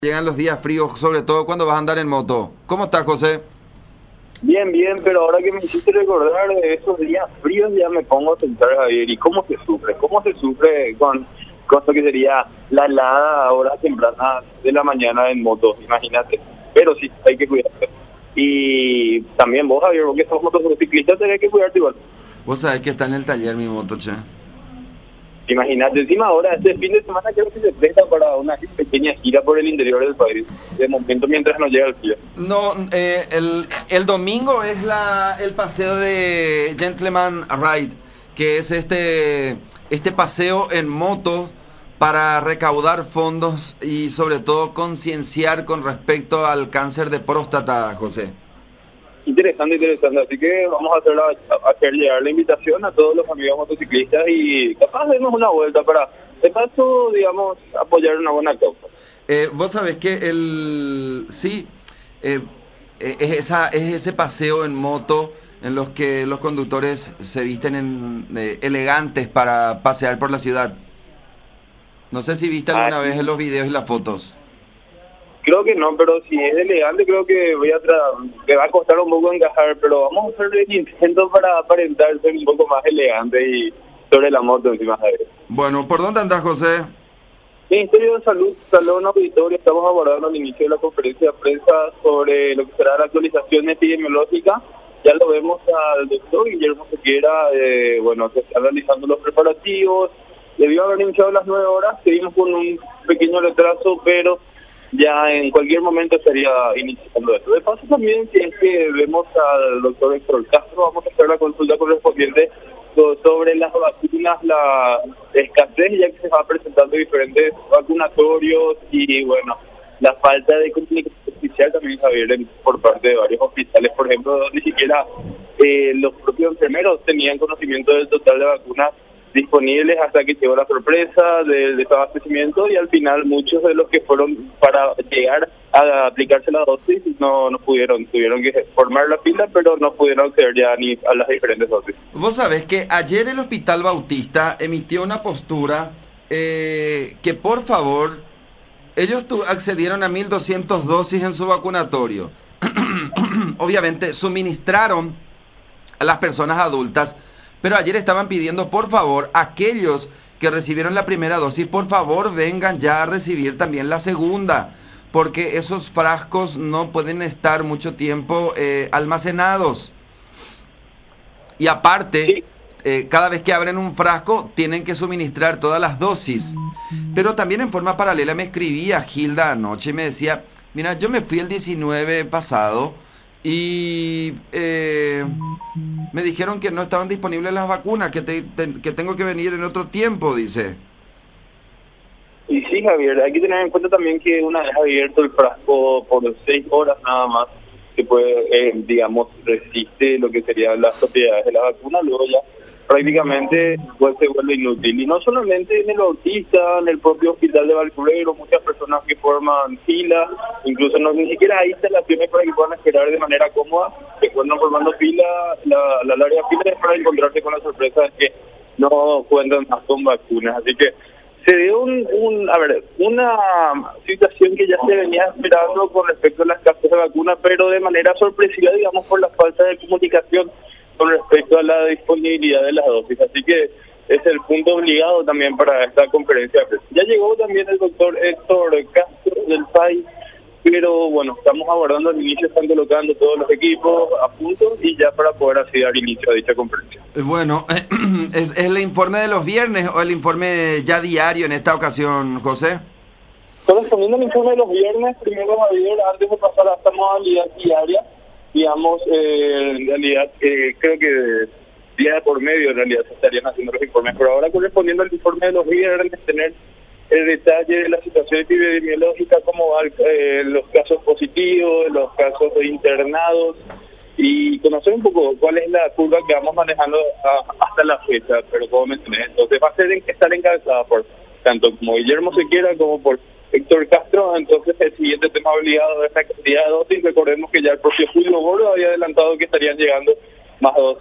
Llegan los días fríos, sobre todo cuando vas a andar en moto. ¿Cómo estás, José? Bien, bien, pero ahora que me hiciste recordar de esos días fríos ya me pongo a pensar, Javier, ¿y cómo se sufre? ¿Cómo se sufre con cosa que sería la helada a horas tempranas de la mañana en moto? Imagínate. Pero sí, hay que cuidarse. Y también vos, Javier, porque sos motociclista, tenés que cuidarte igual. Vos sabés que está en el taller mi moto, che. Imagínate, encima ahora, este fin de semana creo que se presta para una pequeña gira por el interior del país. De momento, mientras no llega el frío. No, el domingo es el paseo de Gentleman Ride, que es este paseo en moto para recaudar fondos y sobre todo concienciar con respecto al cáncer de próstata, José. Interesante, interesante. Así que vamos a hacer llegar la invitación a todos los amigos motociclistas y capaz demos una vuelta para, de paso, digamos, apoyar una buena causa. Vos sabés que es ese paseo en moto en los que los conductores se visten elegantes para pasear por la ciudad. No sé si viste alguna vez en los videos y las fotos. Creo que no, pero si es elegante creo que me va a costar un poco encajar, pero vamos a hacer el intento para aparentar ser un poco más elegante y sobre la moto encima de él. Bueno, ¿por dónde andás, José? Ministerio de Salud, Salón Auditorio, estamos abordando al inicio de la conferencia de prensa sobre lo que será la actualización epidemiológica. Ya lo vemos al doctor Guillermo Sequera, se están realizando los preparativos. Debió haber iniciado a las 9 horas, seguimos con un pequeño retraso, pero ya en cualquier momento estaría iniciando esto. De paso también, si es que vemos al doctor Héctor Castro, vamos a hacer la consulta correspondiente sobre las vacunas, la escasez, ya que se va presentando diferentes vacunatorios y bueno, la falta de comunicación oficial también, Javier, por parte de varios hospitales, por ejemplo, ni siquiera los propios enfermeros tenían conocimiento del total de vacunas disponibles hasta que llegó la sorpresa del desabastecimiento y al final muchos de los que fueron para llegar a aplicarse la dosis no pudieron, tuvieron que formar la fila, pero no pudieron acceder ya ni a las diferentes dosis. Vos sabés que ayer el Hospital Bautista emitió una postura que por favor, ellos accedieron a 1.200 dosis en su vacunatorio. Obviamente suministraron a las personas adultas, pero ayer estaban pidiendo, por favor, aquellos que recibieron la primera dosis, por favor, vengan ya a recibir también la segunda, porque esos frascos no pueden estar mucho tiempo almacenados. Y aparte, cada vez que abren un frasco, tienen que suministrar todas las dosis. Pero también en forma paralela me escribía Gilda anoche y me decía, mira, yo me fui el 19 pasado y me dijeron que no estaban disponibles las vacunas, que tengo que venir en otro tiempo, dice. Y sí, Javier, hay que tener en cuenta también que una vez abierto el frasco por 6 horas nada más, que puede, resiste lo que serían las propiedades de la vacuna, luego ya prácticamente se vuelve inútil. Y no solamente en el Bautista, en el propio hospital de Valcurero, muchas personas que forman fila, incluso ni siquiera hay instalaciones para que puedan esperar de manera cómoda, se encuentran formando fila, la larga fila es para encontrarse con la sorpresa de que no cuentan más con vacunas. Así que se dio una situación que ya se venía esperando con respecto a la escasez de vacunas, pero de manera sorpresiva, digamos, por la falta de comunicación con respecto a la disponibilidad de las dosis. Así que es el punto obligado también para esta conferencia. Ya llegó también el doctor Héctor Castro del país, pero bueno, estamos aguardando el inicio, están colocando todos los equipos a punto y ya para poder así dar inicio a dicha conferencia. Bueno, ¿es el informe de los viernes o el informe ya diario en esta ocasión, José? Correspondiendo al informe de los viernes, primero, Javier, antes de pasar a esta modalidad diaria, digamos, en realidad, creo que día por medio en realidad se estarían haciendo los informes, pero ahora correspondiendo al informe de los viernes, tener el detalle de la situación epidemiológica, cómo van los casos positivos, los casos de internados, y conocer un poco cuál es la curva que vamos manejando hasta la fecha, pero como mencioné, entonces va a estar encabezada por tanto como Guillermo Sequera como por Héctor Castro. Entonces el siguiente tema obligado es la cantidad de dosis. Recordemos que ya el propio Julio Bordo había adelantado que estarían llegando más dosis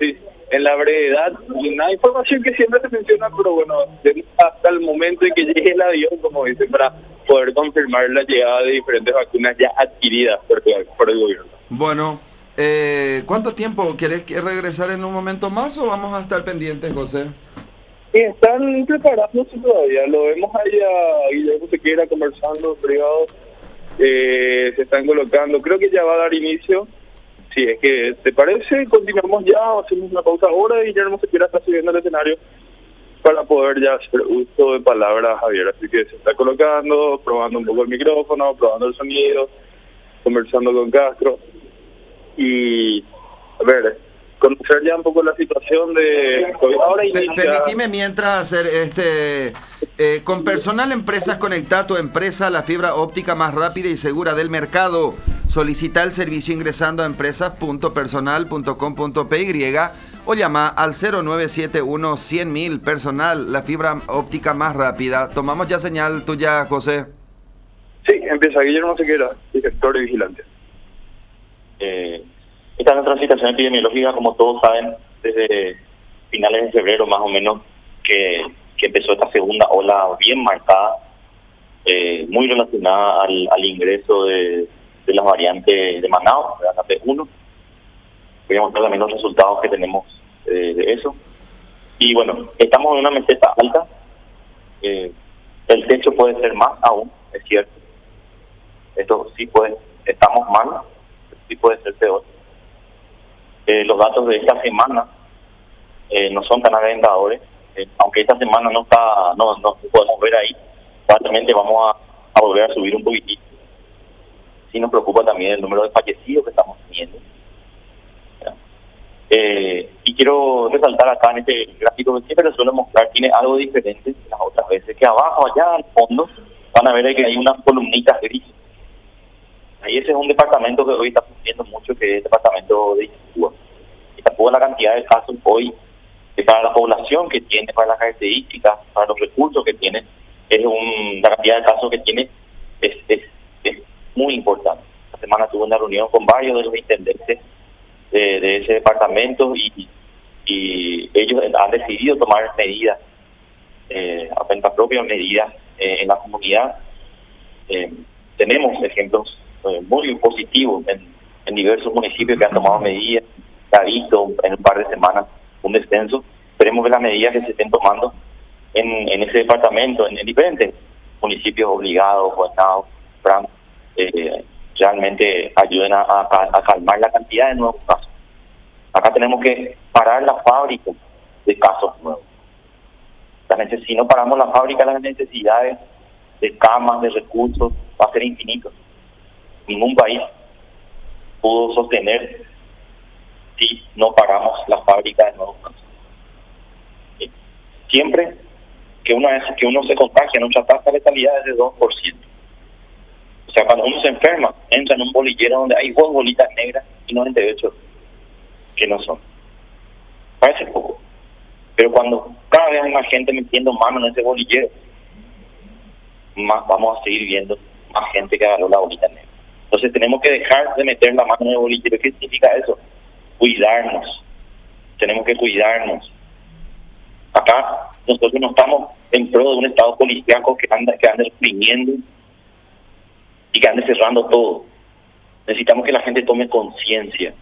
en la brevedad, una información que siempre se menciona, pero bueno, hasta el momento en que llegue el avión, como dice, para poder confirmar la llegada de diferentes vacunas ya adquiridas por el gobierno. Bueno, ¿cuánto tiempo? ¿Querés regresar en un momento más o vamos a estar pendientes, José? Y están preparándose todavía, lo vemos allá, Guillermo Sequeira conversando, privado, se están colocando, creo que ya va a dar inicio. Si es que te parece, continuamos ya, hacemos una pausa ahora y Guillermo Sequeira está subiendo al escenario para poder ya hacer uso de palabras, Javier. Así que se está colocando, probando un poco el micrófono, probando el sonido, conversando con Castro y a ver, conocer ya un poco la situación de COVID. Ahora inicia... Permitime mientras hacer con Personal Empresas, conecta tu empresa a la fibra óptica más rápida y segura del mercado. Solicita el servicio ingresando a empresas.personal.com.py o llama al 0971 100.000. Personal, la fibra óptica más rápida. Tomamos ya señal tuya, José. Sí, empieza Guillermo Sequeira, director y vigilante. Esta es nuestra situación epidemiológica, como todos saben, desde finales de febrero más o menos, que empezó esta segunda ola bien marcada, muy relacionada al ingreso de las variantes de Manaus, de la P1. Voy a mostrar también los resultados que tenemos de eso. Y bueno, estamos en una meseta alta. El techo puede ser más aún, es cierto. Esto sí puede, estamos mal, sí puede ser peor. Los datos de esta semana no son tan alentadores, aunque esta semana no podemos ver ahí, probablemente vamos a volver a subir un poquitito. Sí nos preocupa también el número de fallecidos que estamos teniendo. Y quiero resaltar acá en este gráfico que siempre les suelo mostrar, tiene algo diferente de las otras veces, que abajo, allá al fondo, van a ver que hay unas columnitas grises. Ahí ese es un departamento que hoy está sufriendo mucho, que es el departamento de Itapúa. Itapúa, la cantidad de casos hoy, para la población que tiene, para las características, para los recursos que tiene, la cantidad de casos que tiene es muy importante. Esta semana tuve una reunión con varios de los intendentes de ese departamento y ellos han decidido tomar medidas, a cuenta propia, medidas en la comunidad. Tenemos ejemplos muy positivos en diversos municipios que han tomado medidas. Se ha visto en un par de semanas un descenso. Esperemos que las medidas que se estén tomando en ese departamento, en diferentes municipios obligados, gobernados, realmente ayuden a calmar la cantidad de nuevos casos. Acá tenemos que parar la fábrica de casos nuevos. Si no paramos la fábrica, las necesidades de camas, de recursos, va a ser infinito. Ningún país pudo sostener si no paramos la fábrica de nuevos casos. Siempre que uno se contagia, nuestra tasa de letalidad es de 2%. O sea, cuando uno se enferma, entra en un bolillero donde hay 2 bolitas negras y 98 que no son. Parece poco. Pero cuando cada vez hay más gente metiendo mano en ese bolillero, más vamos a seguir viendo más gente que agarró la bolita negra. Entonces tenemos que dejar de meter la mano en el bolillero. ¿Qué significa eso? Cuidarnos. Tenemos que cuidarnos. Acá nosotros no estamos en pro de un estado policíaco que anda reprimiendo y que ande cerrando todo. Necesitamos que la gente tome conciencia,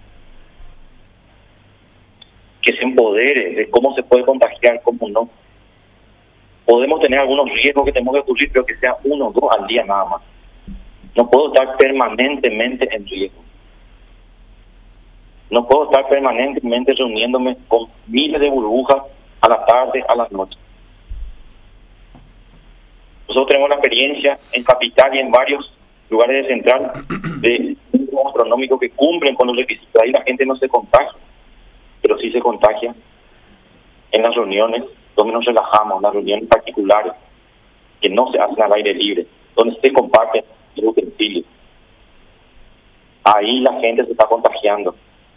que se empodere de cómo se puede contagiar, cómo no. Podemos tener algunos riesgos que tenemos que ocurrir, pero que sea 1 o 2 al día nada más. No puedo estar permanentemente en riesgo. No puedo estar permanentemente reuniéndome con miles de burbujas a la tarde, a las noches. Nosotros tenemos la experiencia en Capital y en varios lugares de Central de centros gastronómicos que cumplen con los requisitos. Ahí la gente no se contagia, pero sí se contagia en las reuniones donde nos relajamos, las reuniones particulares que no se hacen al aire libre, donde se comparten los utensilios. Ahí la gente se está contagiando.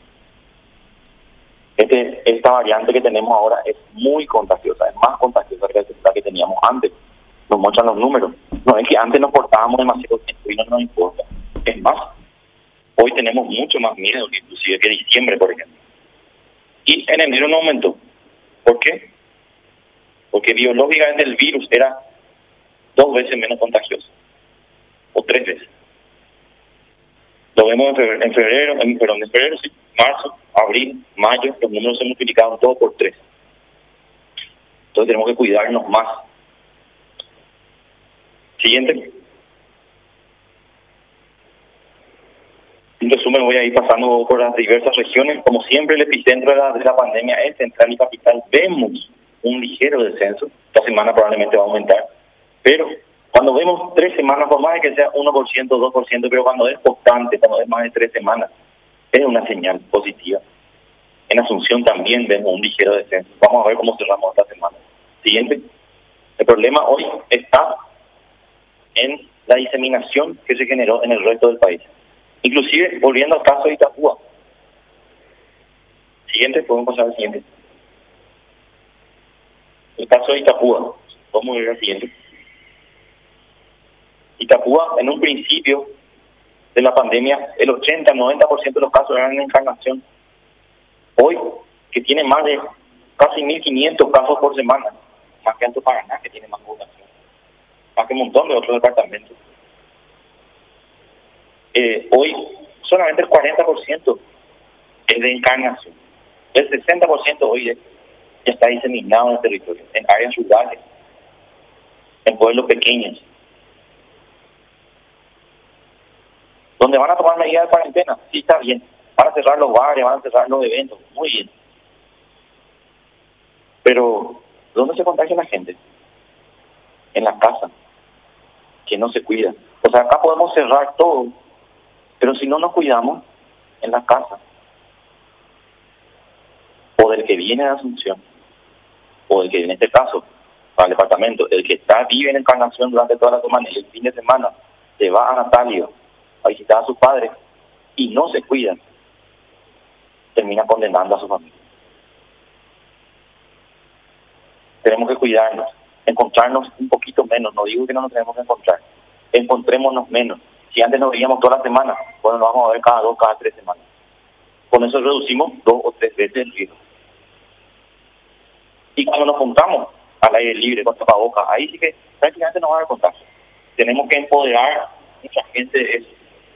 Esta variante que tenemos ahora es muy contagiosa, es más contagiosa que la que teníamos antes. Nos muestran los números. No es que antes nos portábamos demasiado tiempo y no nos importa. Es más, hoy tenemos mucho más miedo que inclusive que diciembre, por ejemplo. Y en enero no aumentó. ¿Por qué? Porque biológicamente el virus era 2 veces menos contagioso, o 3 veces. Lo vemos en febrero, sí, marzo, abril, mayo, los números se multiplicaron todo por 3. Entonces tenemos que cuidarnos más. Siguiente. En resumen, voy a ir pasando por las diversas regiones. Como siempre, el epicentro de la pandemia es Central y Capital. Vemos un ligero descenso. Esta semana probablemente va a aumentar. Pero cuando vemos 3 semanas, por más de que sea 1%, 2%, pero cuando es constante, cuando es más de 3 semanas, es una señal positiva. En Asunción también vemos un ligero descenso. Vamos a ver cómo cerramos esta semana. Siguiente. El problema hoy está en la diseminación que se generó en el resto del país. Inclusive, volviendo al caso de Itapúa. Siguiente, podemos pasar al siguiente. El caso de Itapúa. Vamos a ver al siguiente. Itapúa, en un principio de la pandemia, el 80-90% de los casos eran en Encarnación. Hoy, que tiene más de casi 1.500 casos por semana, más que Alto Paraná, que tiene más población, más que un montón de otros departamentos. Hoy, solamente el 40% es de Encarnación. El 60% hoy ya está diseminado en el territorio, en áreas rurales, en pueblos pequeños, donde van a tomar medidas de cuarentena. Sí, está bien. Van a cerrar los bares, van a cerrar los eventos. Muy bien. Pero, ¿dónde se contagia la gente? En la casa, que no se cuida. O sea, acá podemos cerrar todo, pero si no nos cuidamos, en la casa, o del que viene de Asunción, o del que en este caso, para el departamento, el que vive en Encarnación durante toda la semana y el fin de semana se va a Natalio a visitar a sus padres y no se cuidan, termina condenando a su familia. Tenemos que cuidarnos, encontrarnos un poquito menos. No digo que no nos tenemos que encontrar, encontrémonos menos. Si antes nos veíamos toda la semana, bueno, nos vamos a ver cada 2, cada 3 semanas. Con eso reducimos 2 o 3 veces el riesgo. Y cuando nos juntamos al aire libre, con tapabocas, ahí sí que prácticamente no va a haber contagio. Tenemos que empoderar a mucha gente de eso.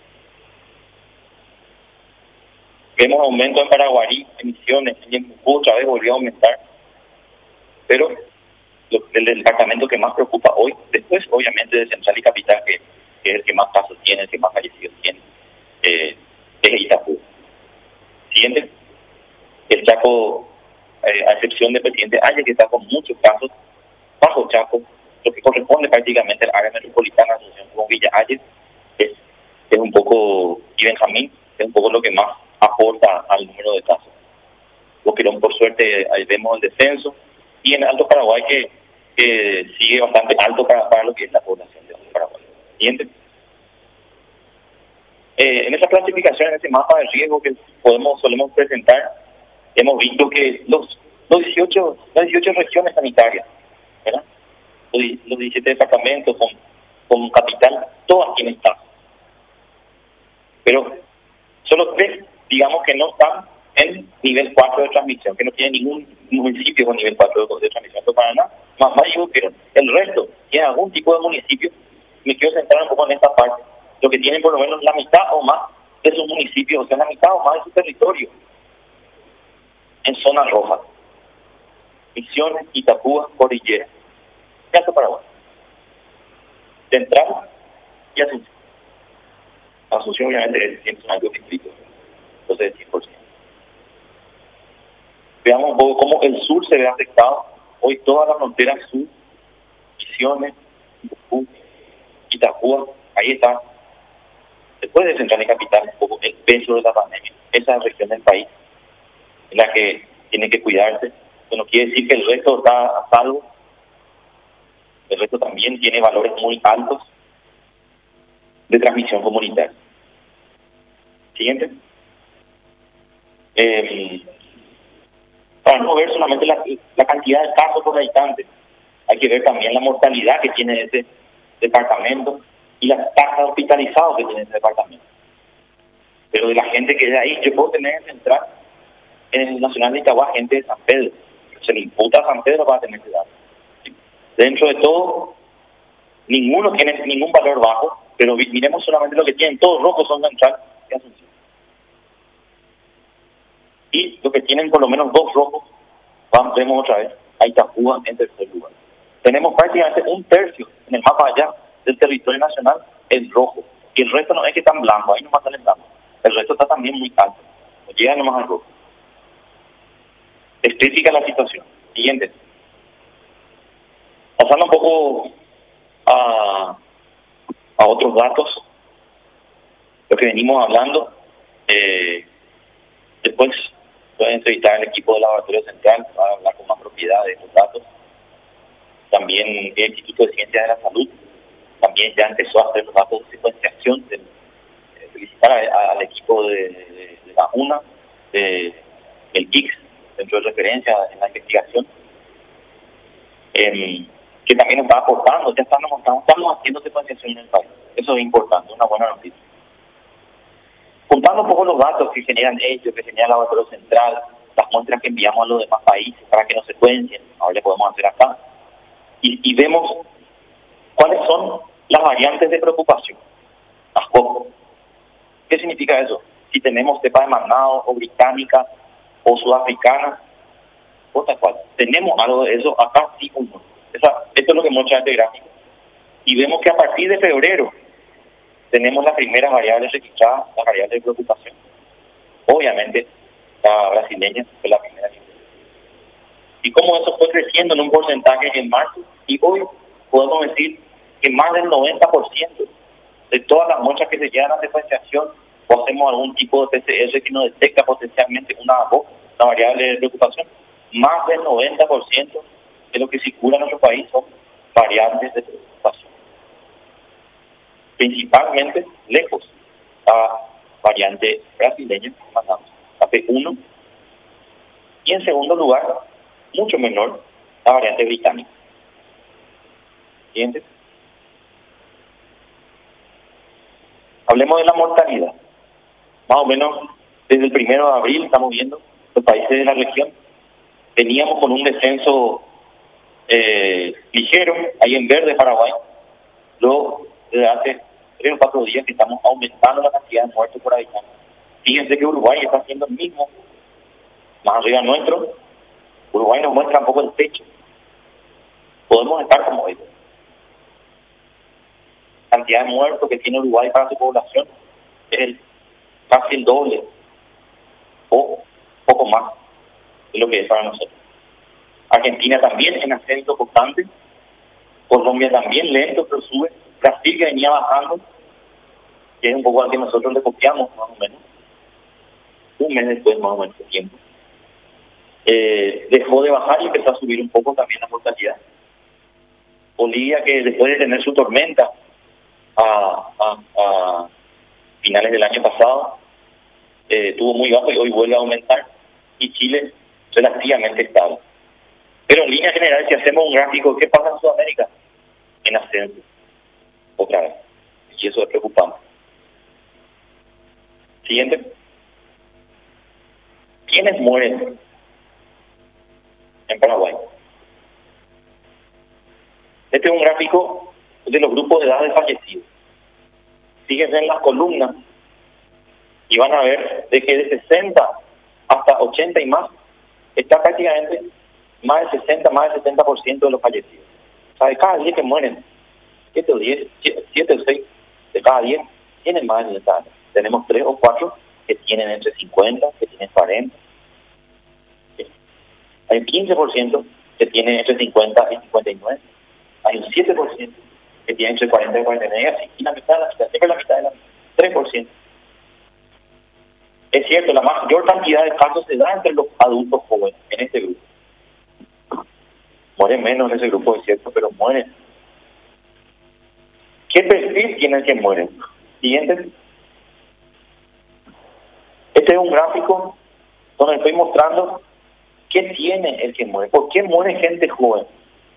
Vemos aumento en Paraguarí, emisiones, en Pucú otra vez volvió a aumentar. Pero el departamento que más preocupa hoy, después obviamente de Central y Capital, que es el que más casos tiene, el que más fallecidos tiene, es Itapúa. Siguiente, el Chaco, a excepción del presidente Aye, que está con muchos casos, bajo Chaco, lo que corresponde prácticamente al área metropolitana, asociación con Villa Aye, es un poco, y Benjamín, es un poco lo que más aporta al número de casos. Boquerón, por suerte, ahí vemos el descenso, y en Alto Paraguay, que sigue bastante alto para lo que es la población de Alto Paraguay. Siguiente. En esa clasificación, en ese mapa de riesgo que solemos presentar, hemos visto que los 18 regiones sanitarias, ¿verdad? Los 17 departamentos con capital, todas tienen casos. Pero solo 3, digamos que no están en nivel 4 de transmisión, que no tiene ningún municipio con nivel 4 de transmisión de Paraná, más digo que el resto tiene algún tipo de municipio. Me quiero centrar un poco en esta parte, lo que tienen por lo menos la mitad o más de sus municipios, o sea, la mitad o más de su territorio en zona roja. Misiones, Itapúa, Cordillera, y Alto Paraguay, Central y Asunción. Asunción obviamente tiene algo distrito, entonces es 100%. Veamos un poco cómo el sur se ve afectado. Hoy toda la frontera sur, Misiones, Itapúa, ahí está. Después de Central y Capital, un poco el peso de la pandemia. Esa región del país en la que tiene que cuidarse. Eso no quiere decir que el resto está a salvo. El resto también tiene valores muy altos de transmisión comunitaria. Siguiente. Para no ver solamente la cantidad de casos por habitante, hay que ver también la mortalidad que tiene ese departamento y las tasas de hospitalizados que tiene ese departamento. Pero de la gente que es de ahí, yo puedo tener en Central en el Nacional de Itagua gente de San Pedro. Se le imputa a San Pedro para tener ese dato. Dentro de todo, ninguno tiene ningún valor bajo, pero miremos solamente lo que tienen. Todos rojos son Central y Asunción. Y los que tienen por lo menos 2 rojos, vemos otra vez, a Itapúa en tercer lugar. Tenemos prácticamente un tercio en el mapa allá del territorio nacional, es rojo. Y el resto no es que están blancos, ahí nomás salen blancos. El resto está también muy alto. No llega nomás al rojo. Explica la situación. Siguiente. Pasando un poco a otros datos, lo que venimos hablando, después pueden entrevistar al equipo del Laboratorio Central para hablar con más propiedad de estos datos. También el Instituto de Ciencias de la Salud también ya empezó a hacer los datos de secuenciación. Felicitar al equipo de la UNA, del TICS, Centro de Referencia en la Investigación, que también nos está aportando. Ya estamos haciendo secuenciación en el país. Eso es importante, una buena noticia. Juntando un poco los datos que generan ellos, que genera el Laboratorio Central, las muestras que enviamos a los demás países para que nos secuencien, ahora ya podemos hacer acá, y vemos cuáles son las variantes de preocupación. Las COP. ¿Qué significa eso? Si tenemos cepa de Manaos, o británica, o sudafricana, o tal cual. ¿Tenemos algo de eso acá? Sí o no. Esto es lo que muestra este gráfico. Y vemos que a partir de febrero tenemos las primeras variables registradas, las variables de preocupación. Obviamente, la brasileña fue la primera. Y como eso fue creciendo en un porcentaje en marzo, y hoy podemos decir que más del 90% de todas las muestras que se llevan a secuenciación o hacemos algún tipo de PCR que nos detecta potencialmente una variable de preocupación, más del 90% de lo que circula en nuestro país son variables de preocupación. Principalmente lejos la variante brasileña, la P1, y en segundo lugar, mucho menor, la variante británica. ¿Entiendes? Hablemos de la mortalidad. Más o menos desde el 1 de abril estamos viendo los países de la región. Veníamos con un descenso ligero, ahí en verde Paraguay. Luego, desde hace 3 o 4 días que estamos aumentando la cantidad de muertos por habitante. Fíjense que Uruguay está haciendo el mismo. Más arriba nuestro, Uruguay nos muestra un poco el techo. Podemos estar como ellos. La cantidad de muertos que tiene Uruguay para su población es casi el doble o poco más de lo que es para nosotros. Argentina también en ascenso constante, Colombia también lento pero sube, Brasil que venía bajando, que es un poco al que nosotros le copiamos más o menos, un mes después más o menos de tiempo, dejó de bajar y empezó a subir un poco también la mortalidad. Bolivia, que después de tener su tormenta a finales del año pasado, estuvo muy bajo y hoy vuelve a aumentar, y Chile relativamente estable. Pero en línea general, si hacemos un gráfico, ¿qué pasa en Sudamérica? En ascenso, otra vez, y eso es preocupante. Siguiente. ¿Quiénes mueren en Paraguay? Este es un gráfico de los grupos de edad de fallecidos. Fíjense en las columnas y van a ver de que de 60 hasta 80 y más está prácticamente más del 60, más del 70% de los fallecidos. O sea, de cada 10 que mueren, 7 o 6 de cada 10 tienen más de 60 años. Tenemos 3 o 4 que tienen entre 50, que tienen 40. Hay un 15% que tiene entre 50 y 59. Hay un 7% que tiene entre 40 y 49, así, y la mitad, siempre la mitad de la mitad, 3%. Es cierto, la mayor cantidad de casos se da entre los adultos jóvenes, en este grupo. Mueren menos en ese grupo, es cierto, pero mueren. ¿Qué perfil tienen que mueren? Siguiente. Este es un gráfico donde estoy mostrando qué tiene el que muere, por qué muere gente joven.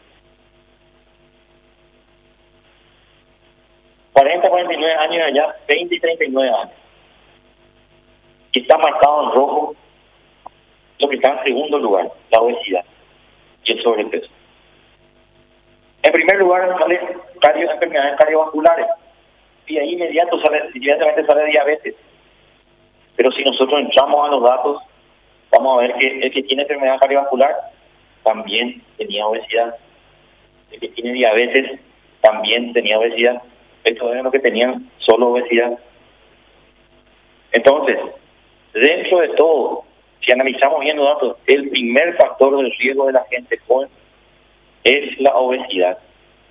40, 49 años allá, 20 y 39 años. Y está marcado en rojo lo que está en segundo lugar, la obesidad y el sobrepeso. En primer lugar salen enfermedades cardiovasculares y ahí inmediatamente sale diabetes. Pero si nosotros entramos a los datos, vamos a ver que el que tiene enfermedad cardiovascular también tenía obesidad. El que tiene diabetes también tenía obesidad. Estos eran los que tenían solo obesidad. Entonces, dentro de todo, si analizamos bien los datos, el primer factor del riesgo de la gente joven es la obesidad.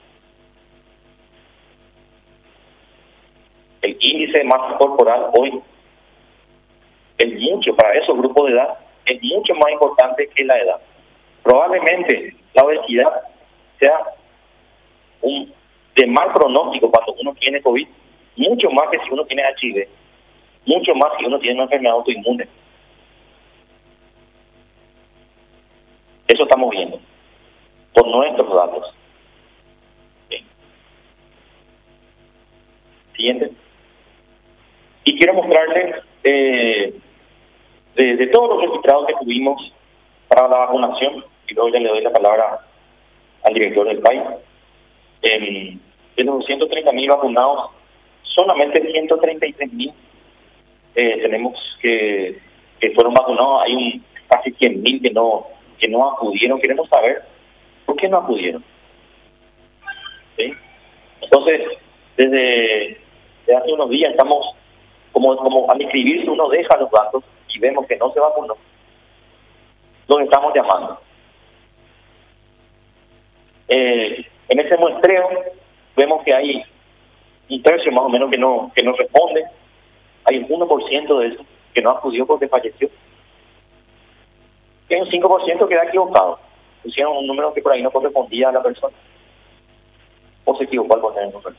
El índice de masa corporal hoy para esos grupos de edad, es mucho más importante que la edad. Probablemente la obesidad sea de mal pronóstico cuando uno tiene COVID, mucho más que si uno tiene HIV, mucho más si uno tiene una enfermedad autoinmune. Eso estamos viendo por nuestros datos. ¿Sí? Siguiente. Y quiero mostrarles de todos los registrados que tuvimos para la vacunación, y luego ya le doy la palabra al director del país. De los 230.000 vacunados, solamente 133.000 tenemos que fueron vacunados. Hay casi 100.000 que no acudieron. Queremos saber por qué no acudieron. ¿Sí? Entonces, desde hace unos días estamos como al inscribirse uno deja los datos y vemos que no se vacunó, los estamos llamando. En ese muestreo vemos que hay un tercio más o menos que no responde. Hay un 1% de eso que no acudió porque falleció. Y hay un 5% que da equivocado. Pusieron un número que por ahí no correspondía a la persona. O se equivocó al poner el número.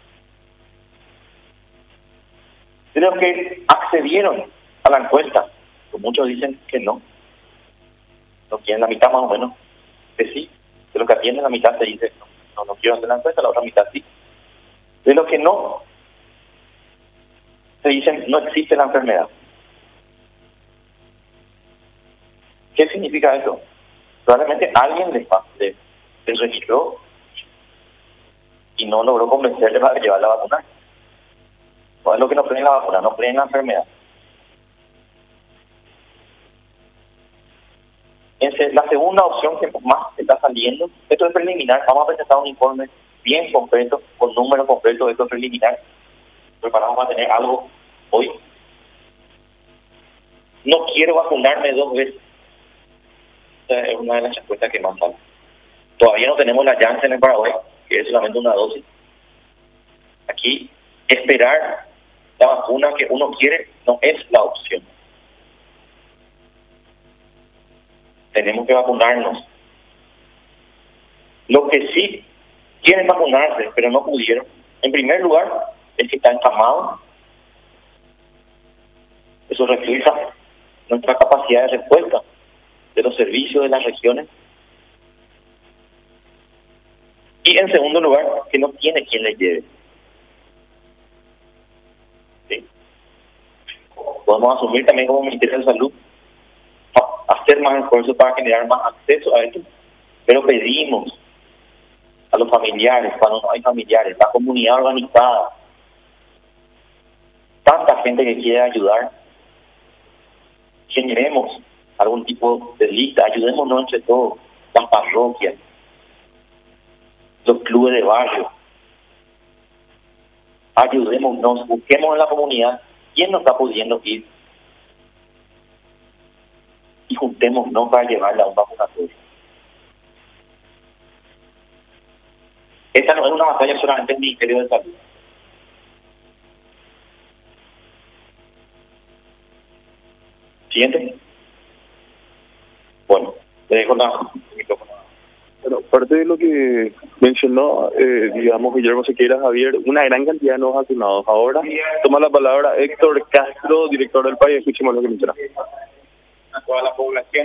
De los que accedieron a la encuesta, pues muchos dicen que no quieren, la mitad más o menos que sí. De los que atienden, la mitad se dice no quiero hacer la encuesta, la otra mitad sí. De los que no, se dicen no existe la enfermedad. ¿Qué significa eso? Probablemente alguien les registró y no logró convencerle para llevarla a vacunar. No es lo que no creen la vacuna, no creen la enfermedad. La segunda opción que más está saliendo, esto es preliminar, vamos a presentar un informe bien concreto, con números concretos, esto es preliminar, preparamos para tener algo hoy. No quiero vacunarme 2 veces. Esta es una de las respuestas que más sale. Todavía no tenemos la Janssen en Paraguay, que es solamente una dosis. Aquí, esperar la vacuna que uno quiere no es la opción. Tenemos que vacunarnos. Los que sí quieren vacunarse, pero no pudieron, en primer lugar, el que está encamado. Eso refleja nuestra capacidad de respuesta de los servicios de las regiones. Y en segundo lugar, que no tiene quien le lleve. ¿Sí? Podemos asumir también como Ministerio de Salud hacer más esfuerzos para generar más acceso a esto, pero pedimos a los familiares, cuando no hay familiares, la comunidad organizada, tanta gente que quiere ayudar, generemos algún tipo de lista, ayudémonos entre todos, las parroquias, los clubes de barrio, ayudémonos, busquemos en la comunidad quién no está pudiendo ir y juntémonos para llevarla a un vacunatorio. Esta no es una batalla solamente del Ministerio de Salud. Siguiente. Bueno, le dejo el micrófono. Bueno, parte de lo que mencionó, digamos, Guillermo Sequeira, Javier, una gran cantidad de nuevos vacunados. Ahora toma la palabra Héctor Castro, director del país. Escuchemos lo que menciona. A toda la población.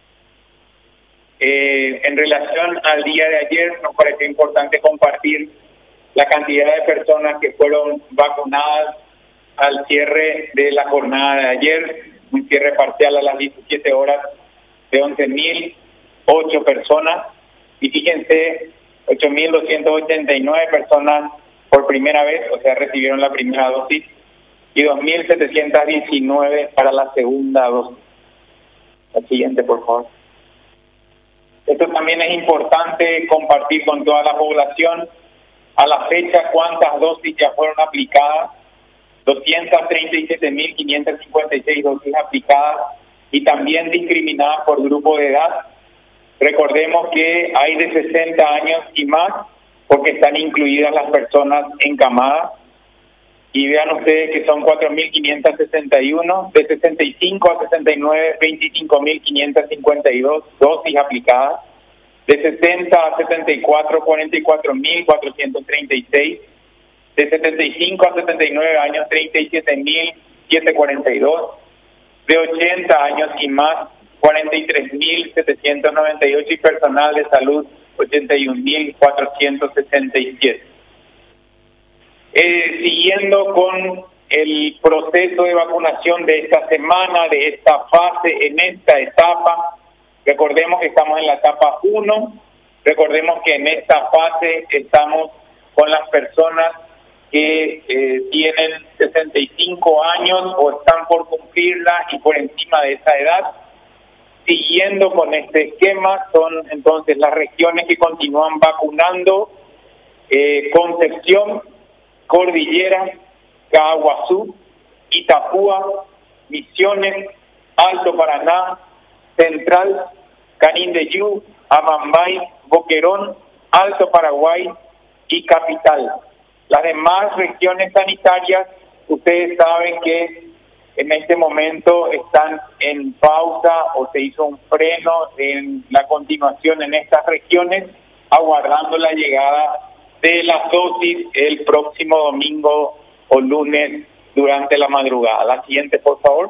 En relación al día de ayer, nos pareció importante compartir la cantidad de personas que fueron vacunadas al cierre de la jornada de ayer, un cierre parcial a las 17 horas de 11.008 personas. Y fíjense, 8.289 personas por primera vez, o sea, recibieron la primera dosis, y 2.719 para la segunda dosis. La siguiente, por favor. Esto también es importante compartir con toda la población. A la fecha, ¿cuántas dosis ya fueron aplicadas? 237.556 dosis aplicadas y también discriminadas por grupo de edad. Recordemos que hay de 60 años y más, porque están incluidas las personas encamadas. Y vean ustedes que son 4.561, de 65 a 69, 25.552 dosis aplicadas, de 60 a 74, 44.436, de 75 a 79 años, 37.742, de 80 años y más, 43.798 y personal de salud, 81.467. Siguiendo con el proceso de vacunación de esta semana, de esta fase, en esta etapa, recordemos que estamos en la etapa 1, recordemos que en esta fase estamos con las personas que tienen 65 años o están por cumplirla y por encima de esa edad. Siguiendo con este esquema, son entonces las regiones que continúan vacunando: Concepción, Cordillera, Caguazú, Itapúa, Misiones, Alto Paraná, Central, Canindeyú, Amambay, Boquerón, Alto Paraguay y Capital. Las demás regiones sanitarias, ustedes saben que en este momento están en pausa o se hizo un freno en la continuación en estas regiones, aguardando la llegada de las dosis el próximo domingo o lunes durante la madrugada. La siguiente, por favor.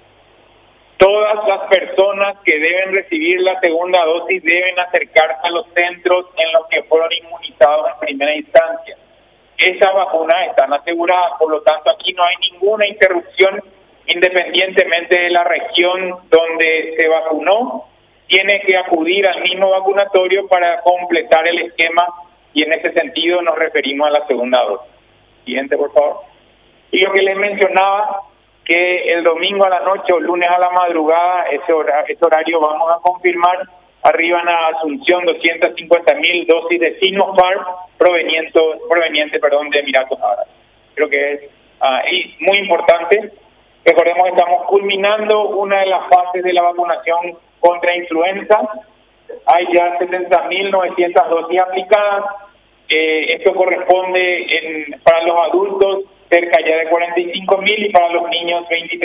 Todas las personas que deben recibir la segunda dosis deben acercarse a los centros en los que fueron inmunizados en primera instancia. Esas vacunas están aseguradas, por lo tanto aquí no hay ninguna interrupción, independientemente de la región donde se vacunó, tiene que acudir al mismo vacunatorio para completar el esquema, y en ese sentido nos referimos a la segunda dosis. Siguiente, por favor. Y lo que les mencionaba, que el domingo a la noche o lunes a la madrugada, ese horario vamos a confirmar. Arriba en Asunción, 250.000 dosis de Sinopharm proveniente de Emiratos Árabes. Creo que es y muy importante. Recordemos que estamos culminando una de las fases de la vacunación contra influenza. Hay ya 70.900 dosis aplicadas. Esto corresponde para los adultos cerca ya de 45.000 y para los niños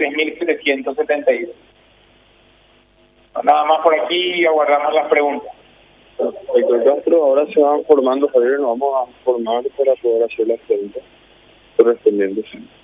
23.772. Nada más por aquí y aguardamos las preguntas. El Castro, ahora se van formando, Javier, nos vamos a formar para poder hacer las preguntas correspondientes.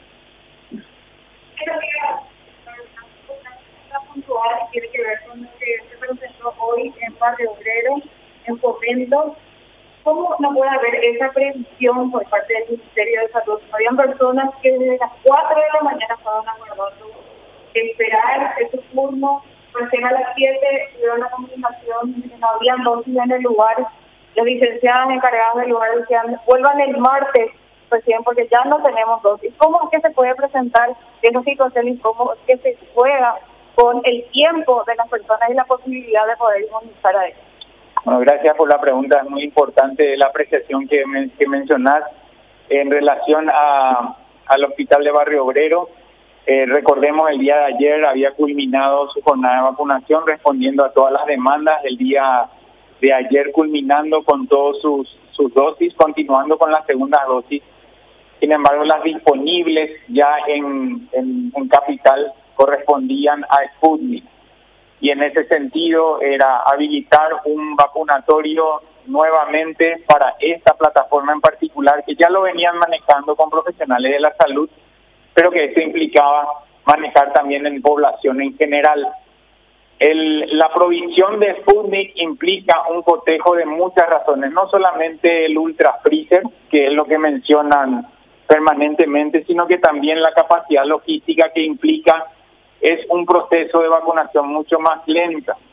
Puntual tiene que ver con lo que se presentó hoy en Barrio Obrero, en Fomento. ¿Cómo no puede haber esa previsión por parte del Ministerio de Salud? Habían personas que desde las 4 de la mañana estaban aguardando esperar ese turno, recién a las 7 tuvieron la comunicación de que no habían dosis en el lugar. Las licenciadas encargadas del lugar decían, vuelvan el martes recién porque ya no tenemos dosis. ¿Cómo es que se puede presentar esa situación y cómo es que se juega con el tiempo de las personas y la posibilidad de poder inmunizar a ellos? Bueno, gracias por la pregunta, es muy importante la apreciación que mencionás en relación al hospital de Barrio Obrero. Recordemos, el día de ayer había culminado su jornada de vacunación respondiendo a todas las demandas. El día de ayer culminando con todas sus dosis, continuando con las segundas dosis. Sin embargo, las disponibles ya en Capital correspondían a Sputnik. Y en ese sentido era habilitar un vacunatorio nuevamente para esta plataforma en particular, que ya lo venían manejando con profesionales de la salud, pero que esto implicaba manejar también en población en general. La provisión de Sputnik implica un cotejo de muchas razones, no solamente el ultra freezer, que es lo que mencionan permanentemente, sino que también la capacidad logística que implica es un proceso de vacunación mucho más lenta.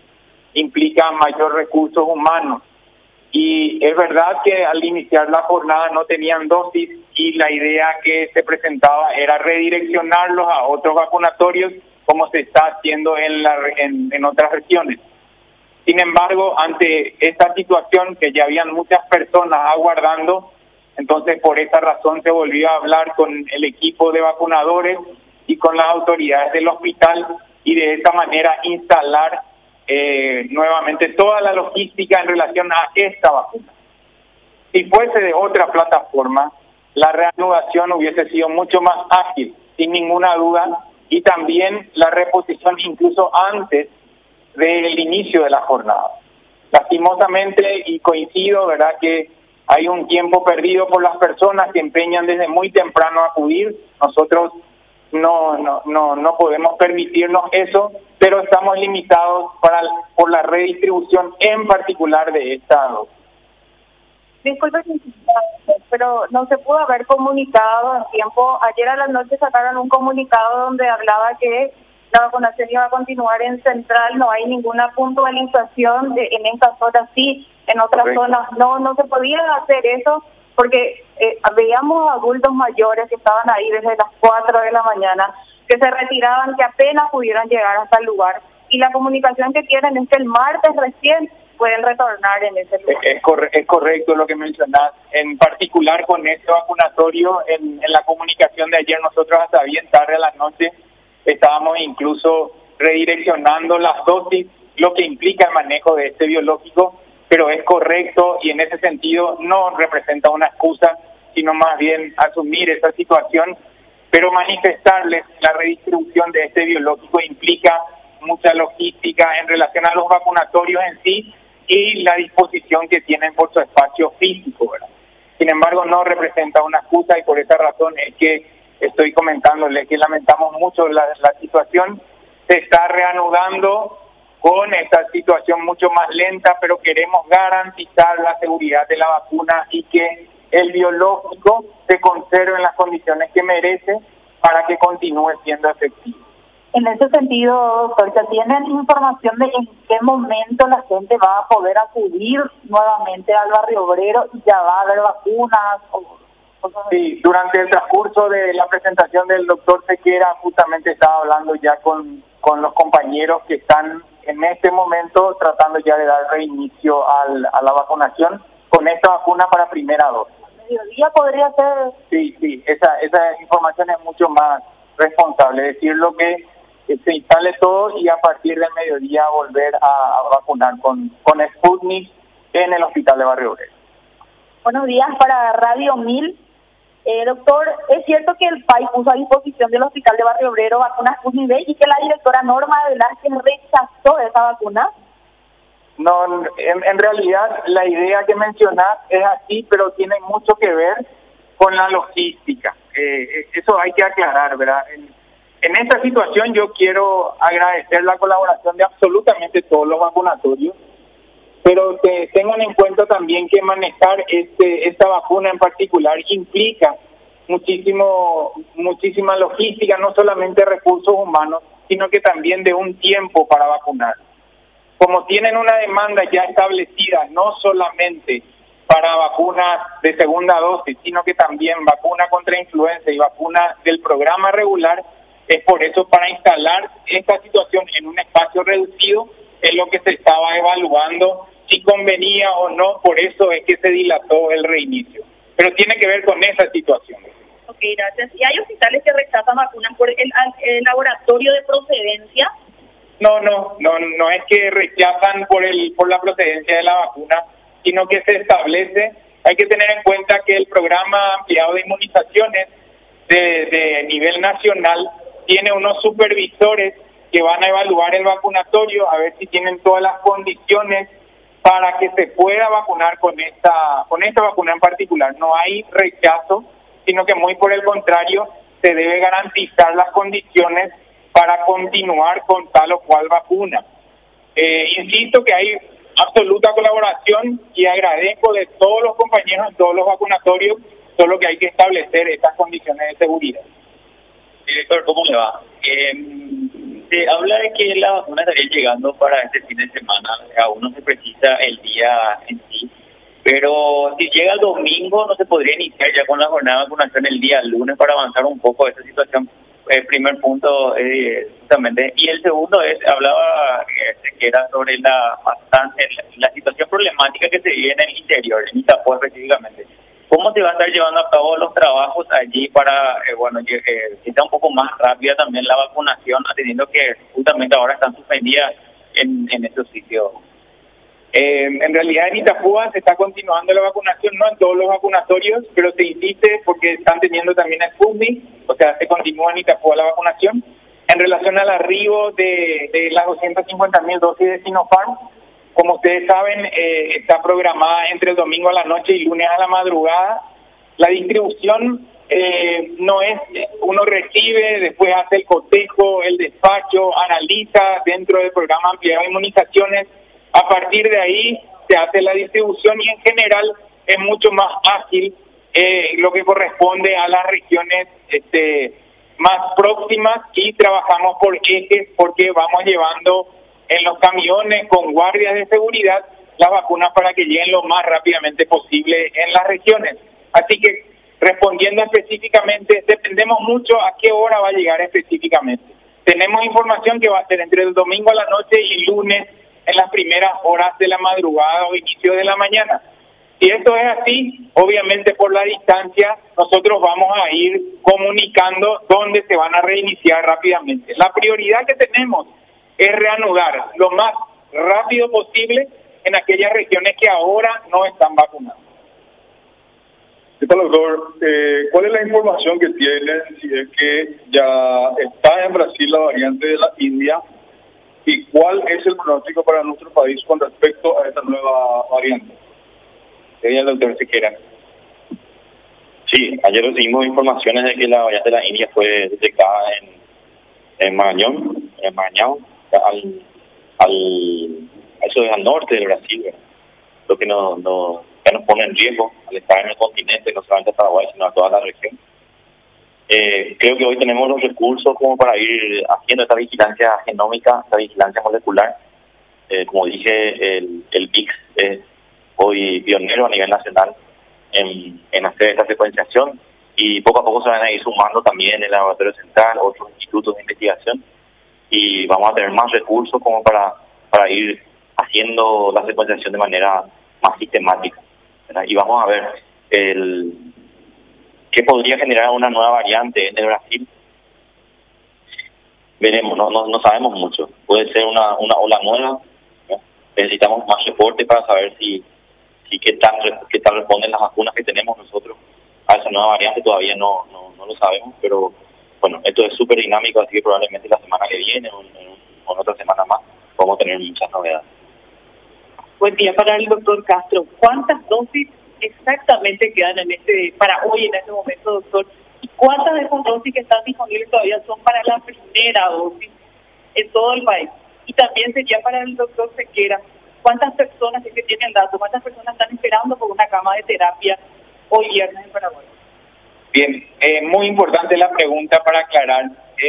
implica mayor recursos humanos. Y es verdad que al iniciar la jornada no tenían dosis y la idea que se presentaba era redireccionarlos a otros vacunatorios como se está haciendo en otras regiones. Sin embargo, ante esta situación que ya habían muchas personas aguardando, entonces por esa razón se volvió a hablar con el equipo de vacunadores y con las autoridades del hospital y de esta manera instalar nuevamente toda la logística en relación a esta vacuna. Si fuese de otra plataforma, la reanudación hubiese sido mucho más ágil, sin ninguna duda, y también la reposición incluso antes del inicio de la jornada. Lastimosamente, y coincido, ¿verdad?, que hay un tiempo perdido por las personas que empeñan desde muy temprano a acudir. Nosotros no podemos permitirnos eso, pero estamos limitados por la redistribución en particular de esta dosis. Disculpe, pero no se pudo haber comunicado en tiempo. Ayer a la noche sacaron un comunicado donde hablaba que la vacunación iba a continuar en Central. No hay ninguna puntualización en esta zona sí, en otras zonas no se podía hacer eso porque veíamos adultos mayores que estaban ahí desde las 4 de la mañana, que se retiraban, que apenas pudieron llegar hasta el lugar, y la comunicación que tienen es que el martes recién pueden retornar en ese lugar. Es correcto lo que mencionás, en particular con este vacunatorio, en la comunicación de ayer nosotros hasta bien tarde a la noche estábamos incluso redireccionando las dosis, lo que implica el manejo de este biológico, pero es correcto y en ese sentido no representa una excusa, sino más bien asumir esa situación, pero manifestarles la redistribución de este biológico implica mucha logística en relación a los vacunatorios en sí y la disposición que tienen por su espacio físico, ¿verdad? Sin embargo, no representa una excusa y por esa razón es que estoy comentándoles que lamentamos mucho la situación. Se está reanudando con esta situación mucho más lenta, pero queremos garantizar la seguridad de la vacuna y que el biológico se conserve en las condiciones que merece para que continúe siendo efectivo. En ese sentido, doctor, ¿ya tienen información de en qué momento la gente va a poder acudir nuevamente al Barrio Obrero y ya va a haber vacunas? Sí, durante el transcurso de la presentación del doctor Sequera, justamente estaba hablando ya con los compañeros que están en este momento tratando ya de dar reinicio a la vacunación con esta vacuna para primera dosis. ¿Mediodía podría ser? Sí, esa información es mucho más responsable, decirlo que se instale todo y a partir del mediodía volver a vacunar con Sputnik en el hospital de Barrio Obrero. Buenos días para Radio 1000. Doctor, ¿es cierto que el PAI puso a disposición del hospital de Barrio Obrero vacunas Sputnik V y que la directora Norma Velázquez rechazó esa vacuna? No, en realidad la idea que mencionás es así, pero tiene mucho que ver con la logística. Eso hay que aclarar, ¿verdad? En esta situación yo quiero agradecer la colaboración de absolutamente todos los vacunatorios, pero tengan en cuenta también que manejar esta vacuna en particular implica muchísima logística, no solamente recursos humanos, sino que también de un tiempo para vacunar. Como tienen una demanda ya establecida, no solamente para vacunas de segunda dosis, sino que también vacuna contra influenza y vacuna del programa regular, es por eso para instalar esta situación en un espacio reducido es lo que se estaba evaluando si convenía o no, por eso es que se dilató el reinicio. Pero tiene que ver con esa situación. Ok, gracias. ¿Y hay hospitales que rechazan vacunas por el laboratorio de procedencia? No es que rechazan por la procedencia de la vacuna, sino que se establece, hay que tener en cuenta que el programa ampliado de inmunizaciones de nivel nacional tiene unos supervisores que van a evaluar el vacunatorio a ver si tienen todas las condiciones para que se pueda vacunar con esta vacuna en particular. No hay rechazo, sino que muy por el contrario, se debe garantizar las condiciones para continuar con tal o cual vacuna. Insisto que hay absoluta colaboración y agradezco de todos los compañeros en todos los vacunatorios, solo que hay que establecer estas condiciones de seguridad. Director, ¿cómo le va? Se habla de que la vacuna estaría llegando para este fin de semana. Aún no se precisa el día en sí. Pero si llega el domingo, no se podría iniciar ya con la jornada de vacunación el día lunes para avanzar un poco esta situación. El primer punto, justamente. Y el segundo hablaba que era sobre la situación problemática que se vive en el interior, en Itapúa específicamente. ¿Cómo se va a estar llevando a cabo los trabajos allí para, que sea un poco más rápida también la vacunación, atendiendo que justamente ahora están suspendidas en estos sitios? En realidad en Itapúa se está continuando la vacunación, no en todos los vacunatorios, pero se insiste porque están teniendo también el Sputnik, o sea, se continúa en Itapúa la vacunación. En relación al arribo de las 250.000 dosis de Sinopharm, como ustedes saben, está programada entre el domingo a la noche y lunes a la madrugada. La distribución no es, uno recibe, después hace el cotejo, el despacho, analiza dentro del programa ampliado de inmunizaciones. A partir de ahí se hace la distribución y en general es mucho más ágil lo que corresponde a las regiones más próximas y trabajamos por ejes porque vamos llevando en los camiones con guardias de seguridad las vacunas para que lleguen lo más rápidamente posible en las regiones. Así que respondiendo específicamente, dependemos mucho a qué hora va a llegar específicamente. Tenemos información que va a ser entre el domingo a la noche y lunes en las primeras horas de la madrugada o inicio de la mañana. Si esto es así, obviamente por la distancia, nosotros vamos a ir comunicando dónde se van a reiniciar rápidamente. La prioridad que tenemos es reanudar lo más rápido posible en aquellas regiones que ahora no están vacunadas. ¿Qué tal, doctor? ¿Cuál es la información que tienen si es que ya está en Brasil la variante de la India? ¿Y cuál es el pronóstico para nuestro país con respecto a esta nueva variante? Sería el doctor Sequera. Sí, ayer recibimos informaciones de que la variante de la India fue detectada en Marañón, eso es al norte del Brasil, ¿verdad? Lo que ya nos pone en riesgo al estar en el continente, no solamente a Paraguay, sino a toda la región. Creo que hoy tenemos los recursos como para ir haciendo esta vigilancia genómica, esta vigilancia molecular. Como dije, el VIX es hoy pionero a nivel nacional en hacer esta secuenciación y poco a poco se van a ir sumando también el Laboratorio Central, otros institutos de investigación y vamos a tener más recursos como para ir haciendo la secuenciación de manera más sistemática, ¿verdad? Y vamos a ver qué podría generar una nueva variante en el Brasil. Veremos, no sabemos mucho. Puede ser una ola nueva, ¿no? Necesitamos más reporte para saber si qué tal responden las vacunas que tenemos nosotros a esa nueva variante. Todavía no lo sabemos, pero bueno, esto es súper dinámico, así que probablemente la semana que viene o en otra semana más vamos a tener muchas novedades. Buen día para el doctor Castro. ¿Cuántas dosis exactamente quedan para hoy en este momento, doctor? ¿Y cuántas de esas dosis que están disponibles todavía son para la primera dosis en todo el país? Y también sería para el doctor Sequera, ¿cuántas personas, es que tiene el dato, cuántas personas están esperando por una cama de terapia hoy viernes en Paraguay? Bien, muy importante la pregunta para aclarar.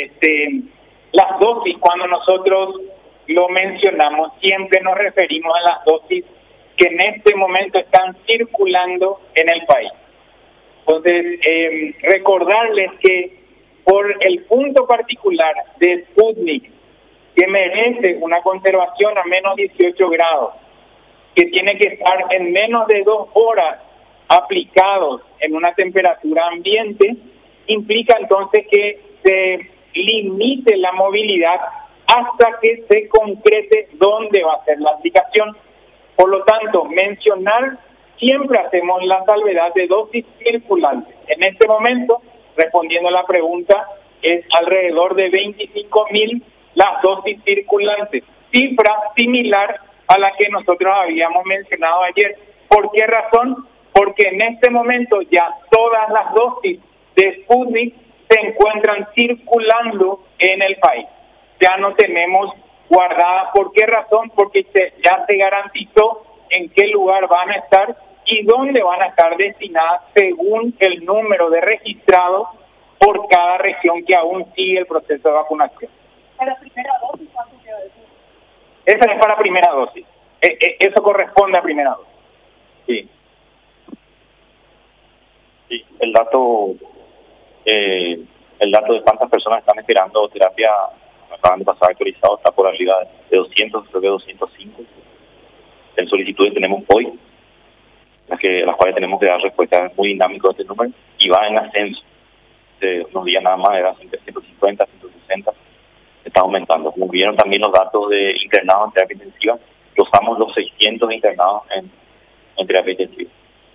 Las dosis, cuando nosotros lo mencionamos, siempre nos referimos a las dosis que en este momento están circulando en el país. Entonces, recordarles que por el punto particular de Sputnik, que merece una conservación a menos 18 grados, que tiene que estar en menos de 2 horas aplicados en una temperatura ambiente, implica entonces que se limite la movilidad hasta que se concrete dónde va a ser la aplicación. Por lo tanto, mencionar, siempre hacemos la salvedad de dosis circulantes. En este momento, respondiendo a la pregunta, es alrededor de 25.000 las dosis circulantes, cifra similar a la que nosotros habíamos mencionado ayer. ¿Por qué razón? Porque en este momento ya todas las dosis de Sputnik se encuentran circulando en el país. Ya no tenemos guardadas. ¿Por qué razón? Porque ya se garantizó en qué lugar van a estar y dónde van a estar destinadas según el número de registrados por cada región que aún sigue el proceso de vacunación. Para la primera Esa es para primera dosis. Eso corresponde a primera dosis. Sí. Sí, el dato de cuántas personas están esperando terapia, acaban de pasar actualizado, está por arriba de 200, creo que 205. En solicitudes tenemos hoy, las cuales tenemos que dar respuesta. Es muy dinámico este número y va en ascenso. De unos días nada más era 150, 160, está aumentando. Como vieron también los datos de internados en terapia intensiva, rozamos los 600 internados en terapia intensiva.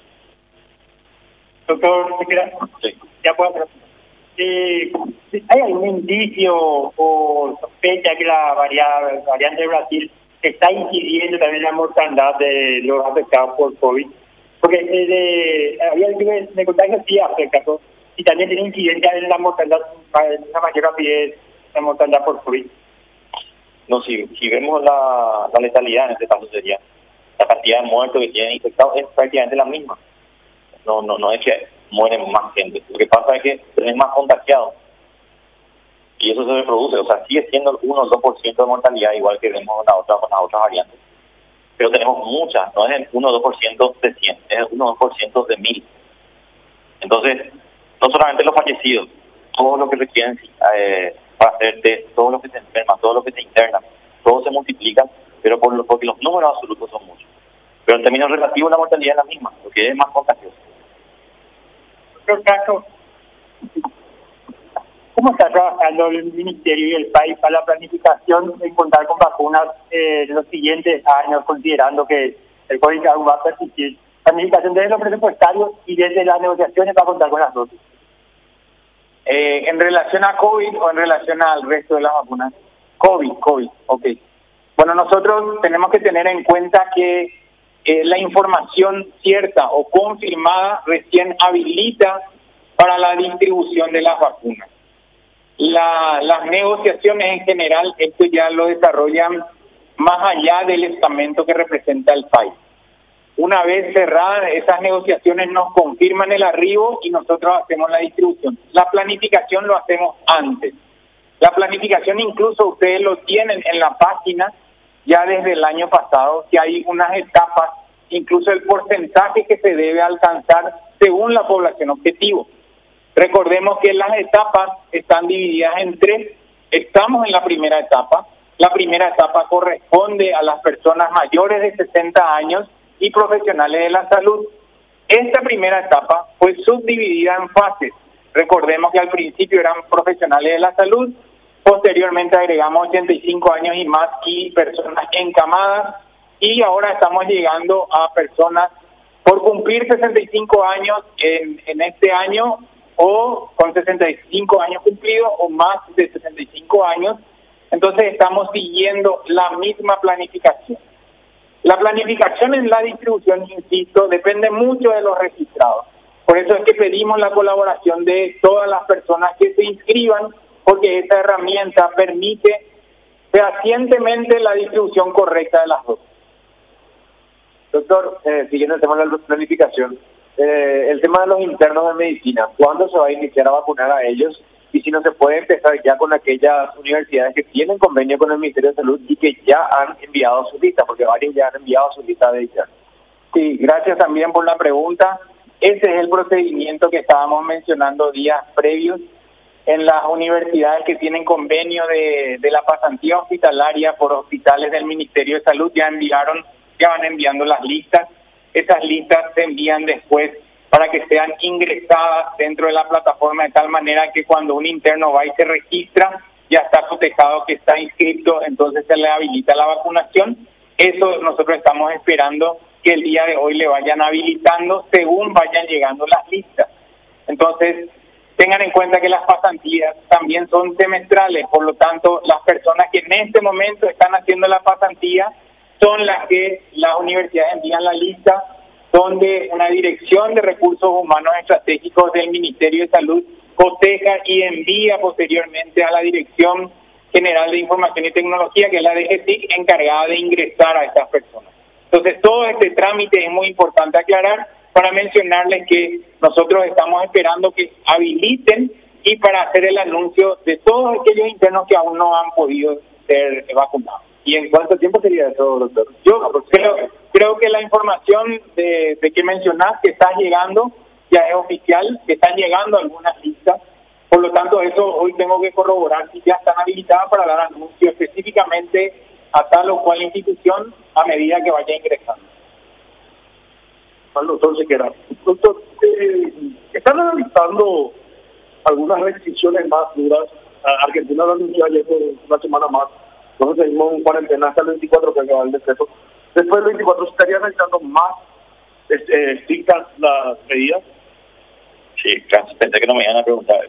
Doctor, Sí. ya puedo hacer. ¿Hay algún indicio o sospecha que la variante de Brasil está incidiendo también en la mortandad de los afectados por COVID? Porque me contagia sí afecta, ¿no? Y también tiene incidencia en la mortandad, en la mayor rapidez, la mortandad por COVID. No, si vemos la letalidad, en este caso sería la cantidad de muertos que tienen infectados, es prácticamente la misma. No es que mueren más gente. Lo que pasa es que tenés más contagiados. Y eso se reproduce. O sea, sigue siendo el 1 o 2% de mortalidad, igual que vemos con las otras variantes. Pero tenemos muchas. No es el 1 o 2% de 100, es el 1 o 2% de 1000. Entonces, no solamente los fallecidos, todos los que requieren para hacer test, todos los que se enferman, todos los que se internan, todos se multiplican, pero porque los números absolutos son muchos. Pero en términos relativos la mortalidad es la misma, porque es más contagiosa. Doctor Castro, ¿cómo está trabajando el Ministerio y el país para la planificación de contar con vacunas en los siguientes años, considerando que el COVID aún va a persistir? Planificación desde los presupuestarios y desde las negociaciones para contar con las dosis. ¿En relación a COVID o en relación al resto de las vacunas? COVID, ok. Bueno, nosotros tenemos que tener en cuenta que la información cierta o confirmada recién habilita para la distribución de las vacunas. Las negociaciones en general, esto ya lo desarrollan más allá del estamento que representa el país. Una vez cerradas esas negociaciones nos confirman el arribo y nosotros hacemos la distribución. La planificación lo hacemos antes. La planificación incluso ustedes lo tienen en la página ya desde el año pasado, que hay unas etapas, incluso el porcentaje que se debe alcanzar según la población objetivo. Recordemos que las etapas están divididas en 3. Estamos en la primera etapa. La primera etapa corresponde a las personas mayores de 60 años y profesionales de la salud. Esta primera etapa fue subdividida en fases. Recordemos que al principio eran profesionales de la salud, posteriormente agregamos 85 años y más y personas encamadas, y ahora estamos llegando a personas por cumplir 65 años en este año, o con 65 años cumplidos o más de 65 años. Entonces estamos siguiendo la misma planificación. La planificación en la distribución, insisto, depende mucho de los registrados. Por eso es que pedimos la colaboración de todas las personas que se inscriban, porque esta herramienta permite fehacientemente la distribución correcta de las dosis. Doctor, siguiendo el tema de la planificación, el tema de los internos de medicina, ¿cuándo se va a iniciar a vacunar a ellos? Y si no se puede empezar ya con aquellas universidades que tienen convenio con el Ministerio de Salud y que ya han enviado su lista, porque varios ya han enviado su lista de internos. Sí, gracias también por la pregunta. Ese es el procedimiento que estábamos mencionando días previos. En las universidades que tienen convenio de la pasantía hospitalaria por hospitales del Ministerio de Salud ya van enviando las listas. Esas listas se envían después para que sean ingresadas dentro de la plataforma de tal manera que cuando un interno va y se registra, ya está cotejado que está inscrito, entonces se le habilita la vacunación. Eso nosotros estamos esperando que el día de hoy le vayan habilitando según vayan llegando las listas. Entonces, tengan en cuenta que las pasantías también son semestrales, por lo tanto, las personas que en este momento están haciendo la pasantía son las que las universidades envían la lista, donde una dirección de recursos humanos estratégicos del Ministerio de Salud coteja y envía posteriormente a la Dirección General de Información y Tecnología, que es la DGTIC, encargada de ingresar a estas personas. Entonces, todo este trámite es muy importante aclarar para mencionarles que nosotros estamos esperando que habiliten y para hacer el anuncio de todos aquellos internos que aún no han podido ser vacunados. ¿Y en cuánto tiempo sería eso, doctor? Yo creo que la información de que mencionás que está llegando ya es oficial, que están llegando algunas listas. Por lo tanto, eso hoy tengo que corroborar si ya están habilitadas para dar anuncio específicamente a tal o cual institución a medida que vaya ingresando. Al doctor Sequera. Doctor, ¿están analizando algunas restricciones más duras? Argentina lo anunció ayer por una semana más. Nosotros seguimos en cuarentena hasta el 24 que acaba el decreto. Después del 24, ¿se estarían analizando más estrictas las medidas? Sí, pensé que no me iban a preguntar.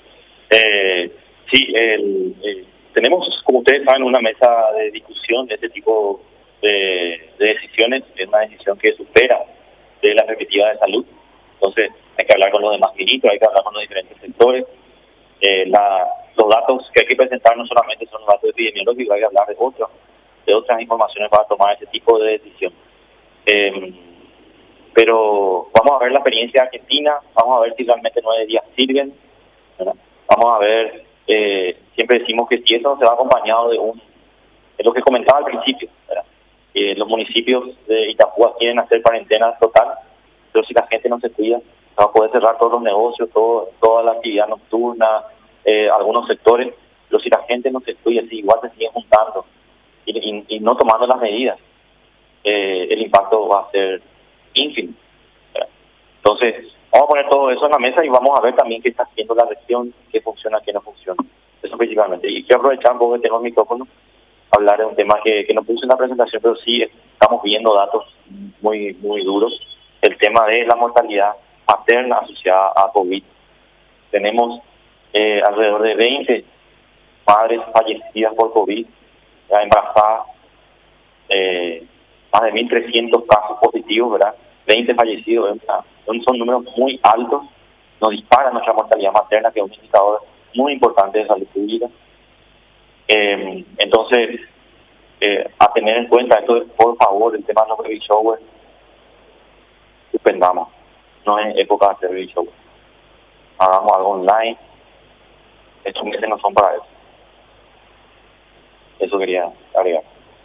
Sí, tenemos, como ustedes saben, una mesa de discusión de este tipo de decisiones. Es una decisión que supera de la perspectiva de salud. Entonces, hay que hablar con los demás ministros, hay que hablar con los diferentes sectores. Los datos que hay que presentar no solamente son los datos epidemiológicos, hay que hablar de otras informaciones para tomar ese tipo de decisión. Pero vamos a ver la experiencia argentina, vamos a ver si realmente 9 días sirven, ¿verdad? Vamos a ver, siempre decimos que si eso se va acompañado de lo que comentaba al principio, ¿verdad? Los municipios de Itapúa quieren hacer cuarentena total, pero si la gente no se cuida, va a poder cerrar todos los negocios, toda la actividad nocturna, algunos sectores, pero si la gente no se cuida, si igual se siguen juntando y no tomando las medidas, el impacto va a ser ínfimo, ¿verdad? Entonces, vamos a poner todo eso en la mesa y vamos a ver también qué está haciendo la región, qué funciona, qué no funciona. Eso principalmente. Y quiero aprovechar un poco que tengo el micrófono, hablar de un tema que no puse en la presentación, pero sí estamos viendo datos muy duros. El tema de la mortalidad materna asociada a COVID. Tenemos alrededor de 20 madres fallecidas por COVID, embarazadas, más de 1.300 casos positivos, ¿verdad? 20 fallecidos, son números muy altos, nos dispara nuestra mortalidad materna, que es un indicador muy importante de salud pública. Entonces, a tener en cuenta esto, por favor, el tema de los baby showers, suspendamos. No es época de hacer baby showers. Hagamos algo online. Estos meses no son para eso. Eso quería agregar.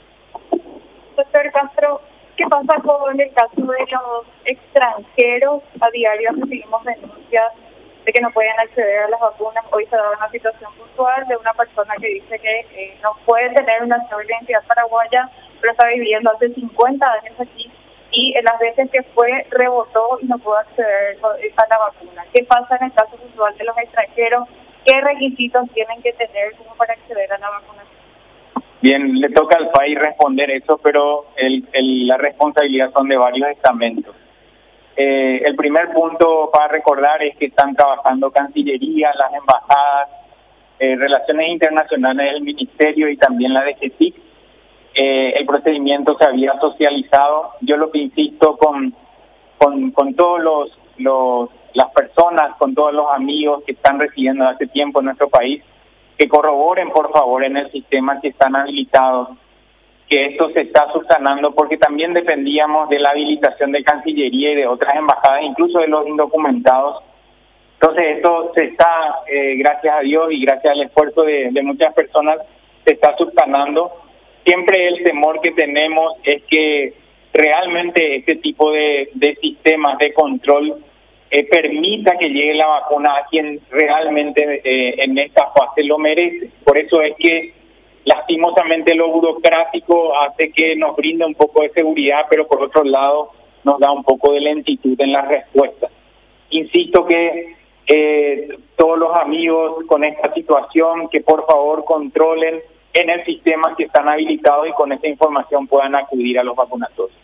Doctor Castro, ¿qué pasa con el caso de los extranjeros? A diario recibimos denuncias de que no pueden acceder a las vacunas. Hoy se da una situación puntual de una persona que dice que no puede tener una cédula de identidad paraguaya, pero está viviendo hace 50 años aquí y en las veces que fue rebotó y no pudo acceder a la vacuna. ¿Qué pasa en el caso puntual de los extranjeros? ¿Qué requisitos tienen que tener como para acceder a la vacuna? Bien, le toca al país responder eso, pero la responsabilidad son de varios estamentos. El primer punto para recordar es que están trabajando Cancillería, las embajadas, Relaciones Internacionales del Ministerio y también la DGCIC. El procedimiento se había socializado. Yo lo que insisto con todos las personas, con todos los amigos que están residiendo hace tiempo en nuestro país, que corroboren por favor en el sistema que están habilitados, que esto se está subsanando, porque también dependíamos de la habilitación de Cancillería y de otras embajadas, incluso de los indocumentados. Entonces esto se está, gracias a Dios y gracias al esfuerzo de muchas personas, se está subsanando. Siempre el temor que tenemos es que realmente este tipo de sistemas de control permita que llegue la vacuna a quien realmente en esta fase lo merece. Por eso es que lastimosamente lo burocrático hace que nos brinde un poco de seguridad, pero por otro lado nos da un poco de lentitud en las respuestas. Insisto que todos los amigos con esta situación, que por favor controlen en el sistema que están habilitados y con esta información puedan acudir a los vacunatorios.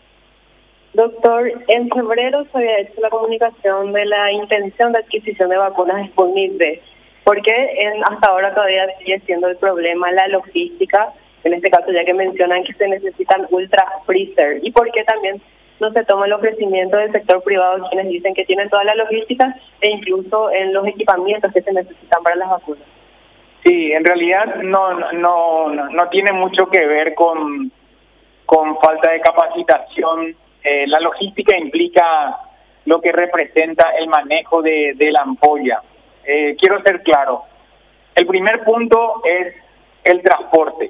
Doctor, en febrero se había hecho la comunicación de la intención de adquisición de vacunas Sputnik V. ¿Por qué hasta ahora todavía sigue siendo el problema la logística? En este caso, ya que mencionan que se necesitan ultra freezer. ¿Y por qué también no se toma el ofrecimiento del sector privado, quienes dicen que tienen toda la logística e incluso en los equipamientos que se necesitan para las vacunas? Sí, en realidad no tiene mucho que ver con falta de capacitación. La logística implica lo que representa el manejo de la ampolla. Quiero ser claro. El primer punto es el transporte.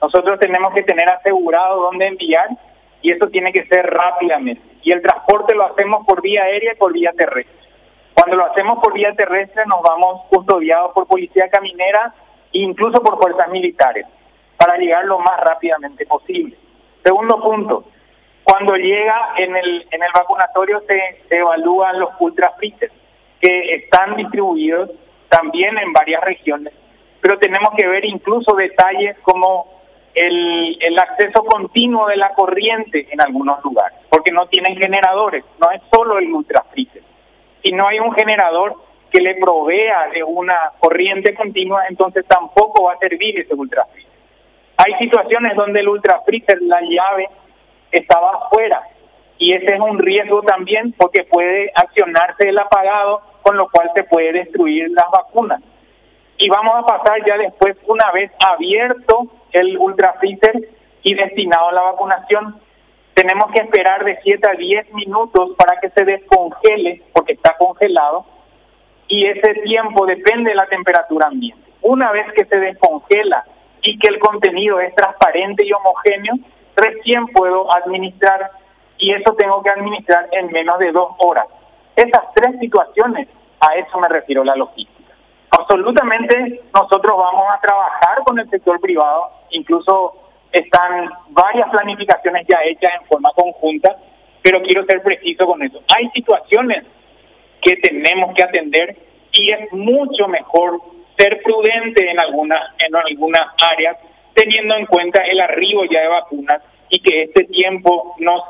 Nosotros tenemos que tener asegurado dónde enviar y eso tiene que ser rápidamente. Y el transporte lo hacemos por vía aérea y por vía terrestre. Cuando lo hacemos por vía terrestre nos vamos custodiados por policía caminera e incluso por fuerzas militares para llegar lo más rápidamente posible. Segundo punto, cuando llega en el vacunatorio se evalúan los ultra freezers que están distribuidos también en varias regiones, pero tenemos que ver incluso detalles como el acceso continuo de la corriente en algunos lugares, porque no tienen generadores, no es solo el ultra freezer. Si no hay un generador que le provea de una corriente continua, entonces tampoco va a servir ese ultra freezer. Hay situaciones donde el ultra freezer, la llave, estaba afuera, y ese es un riesgo también porque puede accionarse el apagado, con lo cual se puede destruir las vacunas. Y vamos a pasar ya después, una vez abierto el ultra freezer y destinado a la vacunación, tenemos que esperar de 7 a 10 minutos para que se descongele, porque está congelado, y ese tiempo depende de la temperatura ambiente. Una vez que se descongela y que el contenido es transparente y homogéneo, recién puedo administrar, y eso tengo que administrar en menos de 2 horas. Esas 3 situaciones, a eso me refiero la logística. Absolutamente nosotros vamos a trabajar con el sector privado, incluso están varias planificaciones ya hechas en forma conjunta, pero quiero ser preciso con eso. Hay situaciones que tenemos que atender y es mucho mejor ser prudente en algunas áreas, teniendo en cuenta el arribo ya de vacunas y que este tiempo nos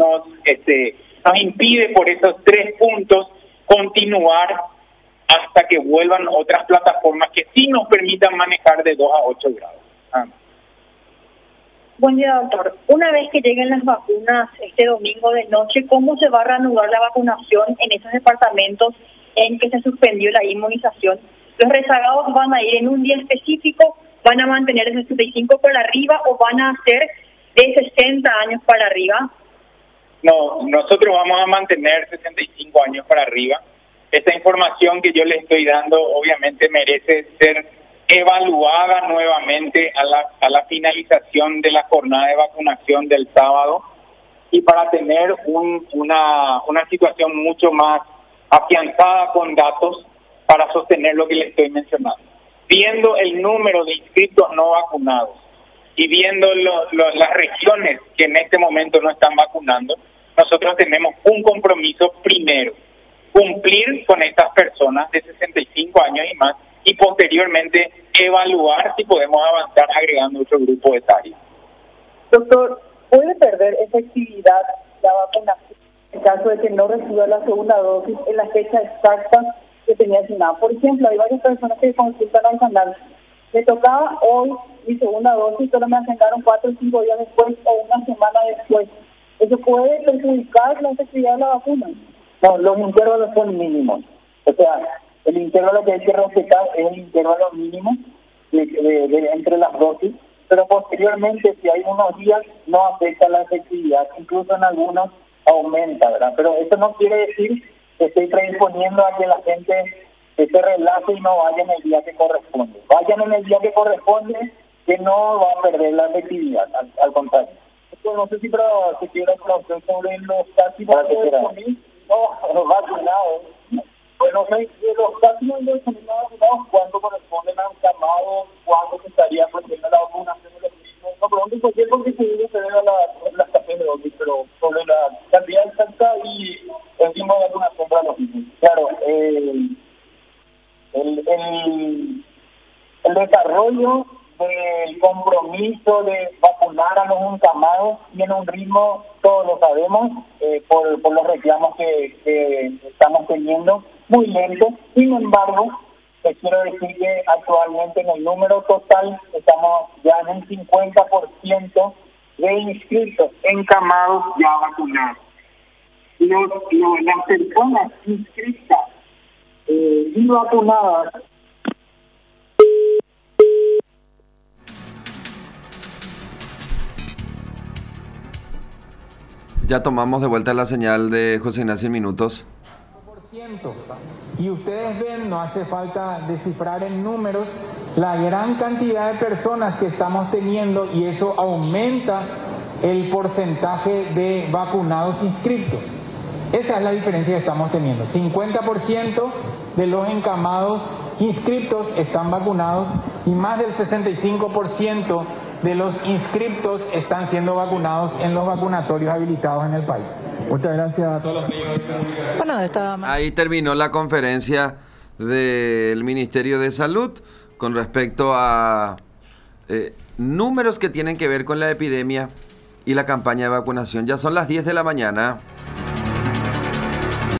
impide por esos 3 puntos continuar hasta que vuelvan otras plataformas que sí nos permitan manejar de 2 a 8 grados. Buen día, doctor. Una vez que lleguen las vacunas este domingo de noche, ¿cómo se va a reanudar la vacunación en esos departamentos en que se suspendió la inmunización? ¿Los rezagados van a ir en un día específico, van a mantener el 65 para arriba o van a ser de 60 años para arriba? No, nosotros vamos a mantener 65 años para arriba. Esta información que yo le estoy dando obviamente merece ser evaluada nuevamente a la finalización de la jornada de vacunación del sábado y para tener una situación mucho más afianzada con datos para sostener lo que le estoy mencionando. Viendo el número de inscritos no vacunados y viendo las regiones que en este momento no están vacunando, nosotros tenemos un compromiso primero, cumplir con estas personas de 65 años y más, y posteriormente evaluar si podemos avanzar agregando otro grupo etario. Doctor, ¿puede perder efectividad la vacunación en caso de que no reciba la segunda dosis en la fecha exacta que tenía asignada? Por ejemplo, hay varias personas que consultan al canal. Me tocaba hoy mi segunda dosis, pero me agendaron 4 o 5 días después o una semana después. ¿Eso puede perjudicar la efectividad de la vacuna? No, los intervalos son mínimos. O sea, el intervalo que hay que respetar es el intervalo mínimo entre las dosis, pero posteriormente, si hay unos días, no afecta la efectividad, incluso en algunos aumenta, ¿verdad? Pero eso no quiere decir que estoy predisponiendo a que la gente se relaje y no vaya en el día que corresponde. Vayan en el día que corresponde, que no va a perder la efectividad, al contrario. No sé si se quiere conocer sobre los casi vacunados. Bueno, los casi vacunados, ¿cuándo corresponden a un llamado? ¿Cuándo se estaría procediendo la vacunación de los mismos? No pregunto por qué, porque seguro se debe a la escasez de dosis, pero sobre la cantidad exacta y el ritmo de vacunación para los mismos. Claro, el desarrollo del compromiso de vacunar a los encamados tiene un ritmo, todos lo sabemos, por los reclamos que estamos teniendo, muy lento. Sin embargo, les quiero decir que actualmente en el número total estamos ya en un 50% de inscritos encamados ya vacunados. Las personas inscritas y vacunadas. Ya tomamos de vuelta la señal de José Ignacio en minutos. Y ustedes ven, no hace falta descifrar en números la gran cantidad de personas que estamos teniendo y eso aumenta el porcentaje de vacunados inscriptos. Esa es la diferencia que estamos teniendo. 50% de los encamados inscriptos están vacunados y más del 65% de los inscriptos están siendo vacunados en los vacunatorios habilitados en el país. Muchas gracias a todos los medios de comunicación. Bueno, ahí terminó la conferencia del Ministerio de Salud con respecto a números que tienen que ver con la epidemia y la campaña de vacunación. Ya son las 10 de la mañana.